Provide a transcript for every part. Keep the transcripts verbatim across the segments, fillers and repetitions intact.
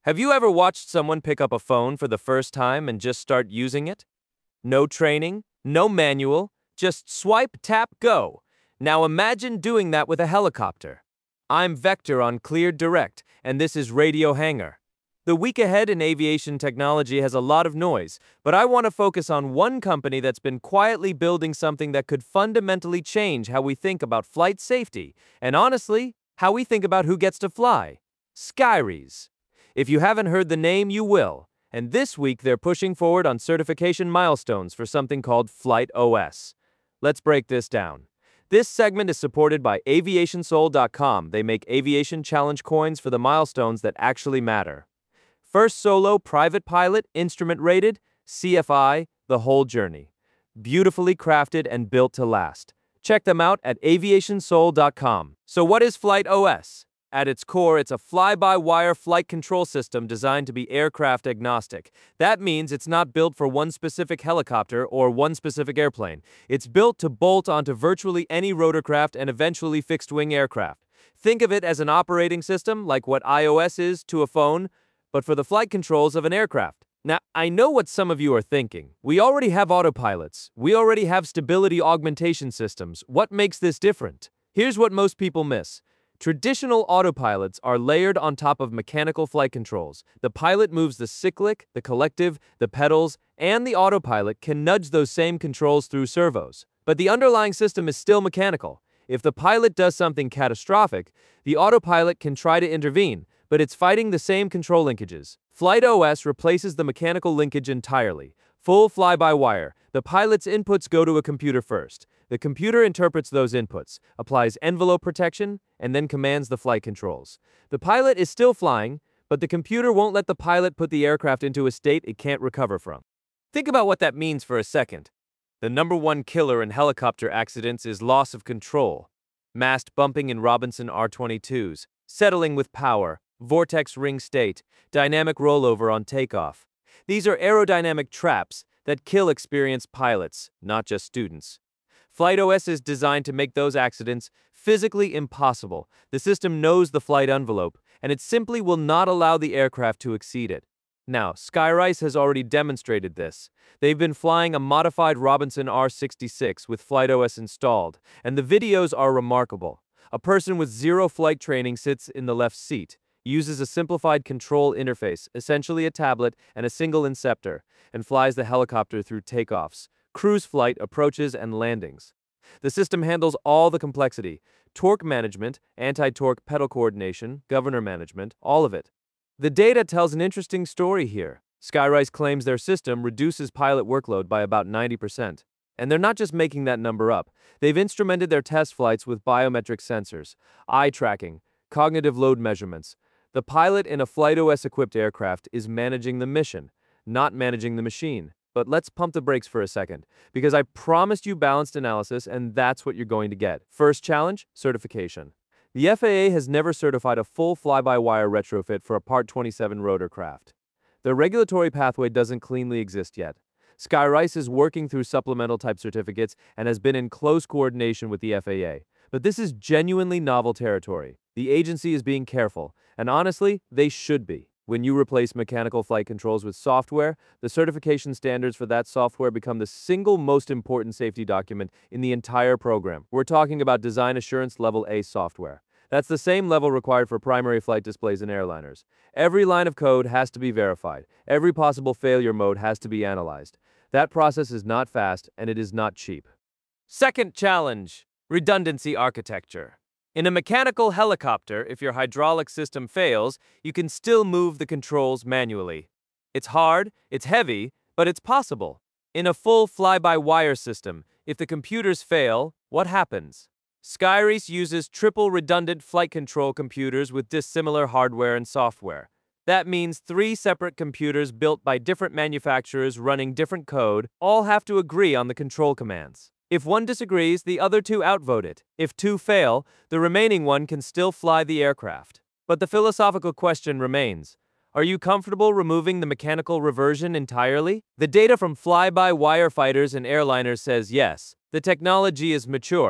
Have you ever watched someone pick up a phone for the first time and just start using it? No training, no manual, just swipe, tap, go. Now imagine doing that with a helicopter. I'm Vector on Cleared Direct, and this is Radio Hangar. The week ahead in aviation technology has a lot of noise, but I want to focus on one company that's been quietly building something that could fundamentally change how we think about flight safety, and honestly, how we think about who gets to fly. Skyries. If you haven't heard the name, you will. And this week, they're pushing forward on certification milestones for something called Flight O S. Let's break this down. This segment is supported by aviation soul dot com. They make aviation challenge coins for the milestones that actually matter. First solo private pilot, instrument rated, C F I, the whole journey. Beautifully crafted and built to last. Check them out at aviation soul dot com. So what is Flight O S? At its core, it's a fly-by-wire flight control system designed to be aircraft agnostic. That means it's not built for one specific helicopter or one specific airplane. It's built to bolt onto virtually any rotorcraft and eventually fixed-wing aircraft. Think of it as an operating system like what iOS is to a phone, but for the flight controls of an aircraft. Now, I know what some of you are thinking. We already have autopilots. We already have stability augmentation systems. What makes this different? Here's what most people miss. Traditional autopilots are layered on top of mechanical flight controls. The pilot moves the cyclic, the collective, the pedals, and the autopilot can nudge those same controls through servos. But the underlying system is still mechanical. If the pilot does something catastrophic, the autopilot can try to intervene, but it's fighting the same control linkages. Flight O S replaces the mechanical linkage entirely. Full fly-by-wire. The pilot's inputs go to a computer first. The computer interprets those inputs, applies envelope protection, and then commands the flight controls. The pilot is still flying, but the computer won't let the pilot put the aircraft into a state it can't recover from. Think about what that means for a second. The number one killer in helicopter accidents is loss of control. Mast bumping in Robinson R twenty-twos, settling with power, vortex ring state, dynamic rollover on takeoff. These are aerodynamic traps that kill experienced pilots, not just students. Flight O S is designed to make those accidents physically impossible. The system knows the flight envelope, and it simply will not allow the aircraft to exceed it. Now, Skyries has already demonstrated this. They've been flying a modified Robinson R sixty-six with Flight O S installed, and the videos are remarkable. A person with zero flight training sits in the left seat, uses a simplified control interface, essentially a tablet and a single inceptor, and flies the helicopter through takeoffs, cruise flight, approaches, and landings. The system handles all the complexity: torque management, anti-torque pedal coordination, governor management, all of it. The data tells an interesting story here. Skyries claims their system reduces pilot workload by about ninety percent. And they're not just making that number up. They've instrumented their test flights with biometric sensors, eye tracking, cognitive load measurements. The pilot in a Flight O S-equipped aircraft is managing the mission, not managing the machine. But let's pump the brakes for a second, because I promised you balanced analysis, and that's what you're going to get. First challenge, certification. The F A A has never certified a full fly-by-wire retrofit for a Part twenty-seven rotorcraft. The regulatory pathway doesn't cleanly exist yet. Skyries is working through supplemental type certificates and has been in close coordination with the F A A. But this is genuinely novel territory. The agency is being careful, and honestly, they should be. When you replace mechanical flight controls with software, the certification standards for that software become the single most important safety document in the entire program. We're talking about Design Assurance Level A software. That's the same level required for primary flight displays in airliners. Every line of code has to be verified. Every possible failure mode has to be analyzed. That process is not fast, and it is not cheap. Second challenge, redundancy architecture. In a mechanical helicopter, if your hydraulic system fails, you can still move the controls manually. It's hard, it's heavy, but it's possible. In a full fly-by-wire system, if the computers fail, what happens? Skyries uses triple redundant flight control computers with dissimilar hardware and software. That means three separate computers built by different manufacturers running different code all have to agree on the control commands. If one disagrees, the other two outvote it. If two fail, the remaining one can still fly the aircraft. But the philosophical question remains: are you comfortable removing the mechanical reversion entirely? The data from fly-by-wire fighters and airliners says yes, the technology is mature,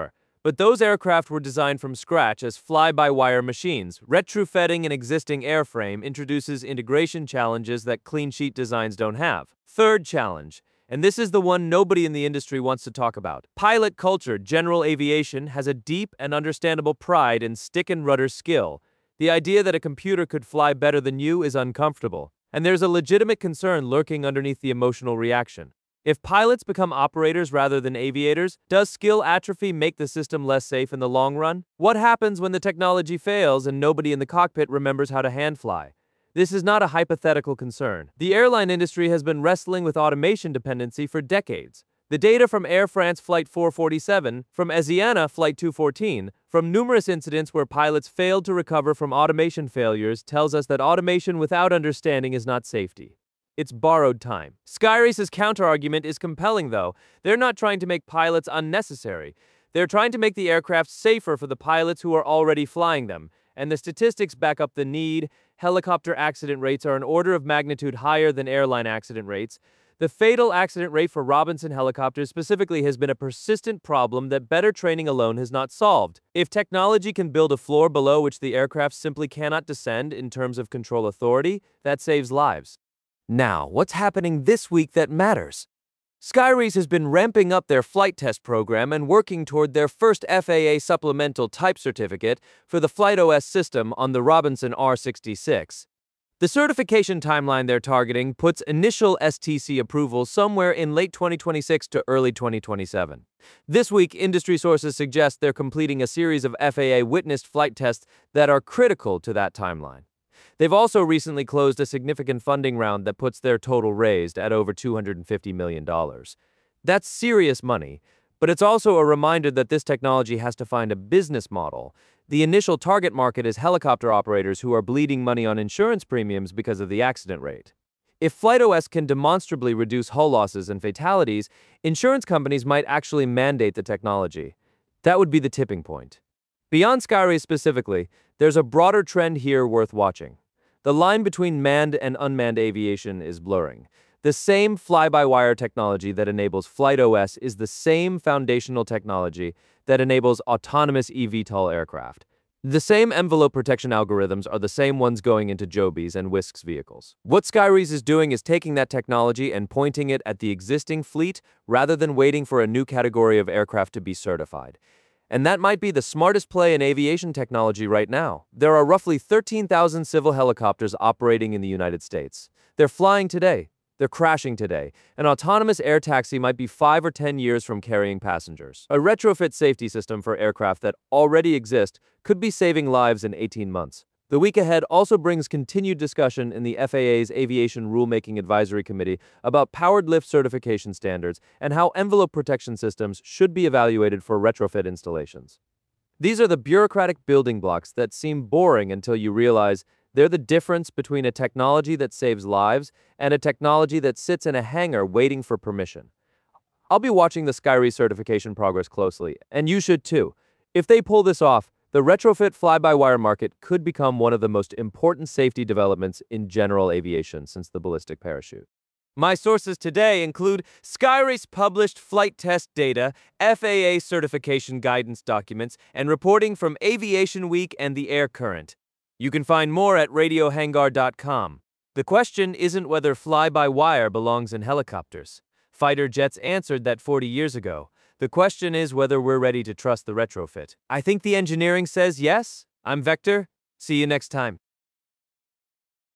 But those aircraft were designed from scratch as fly-by-wire machines. Retrofitting an existing airframe introduces integration challenges that clean sheet designs don't have. Third challenge, and this is the one nobody in the industry wants to talk about. Pilot culture. General aviation has a deep and understandable pride in stick and rudder skill. The idea that a computer could fly better than you is uncomfortable, and there's a legitimate concern lurking underneath the emotional reaction. If pilots become operators rather than aviators, does skill atrophy make the system less safe in the long run? What happens when the technology fails and nobody in the cockpit remembers how to hand fly? This is not a hypothetical concern. The airline industry has been wrestling with automation dependency for decades. The data from Air France Flight four forty-seven, from Asiana Flight two fourteen, from numerous incidents where pilots failed to recover from automation failures tells us that automation without understanding is not safety. It's borrowed time. Skyrace's counterargument is compelling, though. They're not trying to make pilots unnecessary. They're trying to make the aircraft safer for the pilots who are already flying them. And the statistics back up the need. Helicopter accident rates are an order of magnitude higher than airline accident rates. The fatal accident rate for Robinson helicopters specifically has been a persistent problem that better training alone has not solved. If technology can build a floor below which the aircraft simply cannot descend in terms of control authority, that saves lives. Now, what's happening this week that matters? Skyrace has been ramping up their flight test program and working toward their first F A A supplemental type certificate for the FlightOS system on the Robinson R sixty-six. The certification timeline they're targeting puts initial S T C approval somewhere in late twenty twenty-six to early twenty twenty-seven. This week, industry sources suggest they're completing a series of F A A-witnessed flight tests that are critical to that timeline. They've also recently closed a significant funding round that puts their total raised at over two hundred fifty million dollars. That's serious money, but it's also a reminder that this technology has to find a business model. The initial target market is helicopter operators who are bleeding money on insurance premiums because of the accident rate. If FlightOS can demonstrably reduce hull losses and fatalities, insurance companies might actually mandate the technology. That would be the tipping point. Beyond Skyrace specifically, there's a broader trend here worth watching. The line between manned and unmanned aviation is blurring. The same fly-by-wire technology that enables FlightOS is the same foundational technology that enables autonomous eVTOL aircraft. The same envelope protection algorithms are the same ones going into Joby's and Wisk's vehicles. What Skyrace is doing is taking that technology and pointing it at the existing fleet rather than waiting for a new category of aircraft to be certified. And that might be the smartest play in aviation technology right now. There are roughly thirteen thousand civil helicopters operating in the United States. They're flying today. They're crashing today. An autonomous air taxi might be five or ten years from carrying passengers. A retrofit safety system for aircraft that already exist could be saving lives in eighteen months. The week ahead also brings continued discussion in the F A A's Aviation Rulemaking Advisory Committee about powered lift certification standards and how envelope protection systems should be evaluated for retrofit installations. These are the bureaucratic building blocks that seem boring until you realize they're the difference between a technology that saves lives and a technology that sits in a hangar waiting for permission. I'll be watching the Skyrace certification progress closely, and you should too. If they pull this off, the retrofit fly-by-wire market could become one of the most important safety developments in general aviation since the ballistic parachute. My sources today include Skyrace published flight test data, F A A certification guidance documents, and reporting from Aviation Week and the Air Current. You can find more at radio hangar dot com. The question isn't whether fly-by-wire belongs in helicopters. Fighter jets answered that forty years ago. The question is whether we're ready to trust the retrofit. I think the engineering says yes. I'm Vector. See you next time.